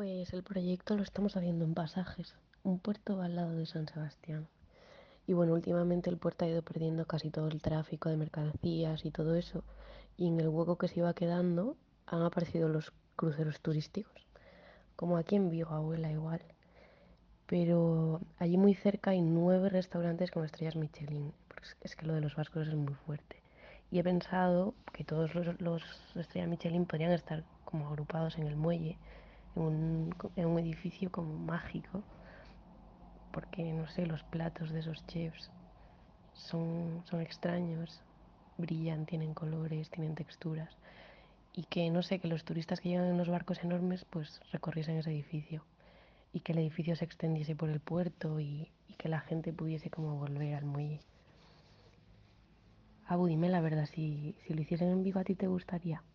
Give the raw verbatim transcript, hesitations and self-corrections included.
Pues el proyecto lo estamos haciendo en Pasajes, un puerto al lado de San Sebastián. Y bueno, últimamente el puerto ha ido perdiendo casi todo el tráfico de mercancías y todo eso. Y en el hueco que se iba quedando han aparecido los cruceros turísticos, como aquí en Vigo, abuela igual. Pero allí muy cerca hay nueve restaurantes con estrellas Michelin, porque es es que lo de los vascos es muy fuerte. Y he pensado que todos los, los estrellas Michelin podrían estar como agrupados en el muelle, en un, en un edificio como mágico, porque no sé, los platos de esos chefs son, son extraños, brillan, tienen colores, tienen texturas. Y que no sé, que los turistas que llegan en los barcos enormes pues recorriesen ese edificio y que el edificio se extendiese por el puerto y, y que la gente pudiese como volver al muelle. Abu, dime la verdad, si, si lo hiciesen en Vigo, ¿a ti te gustaría?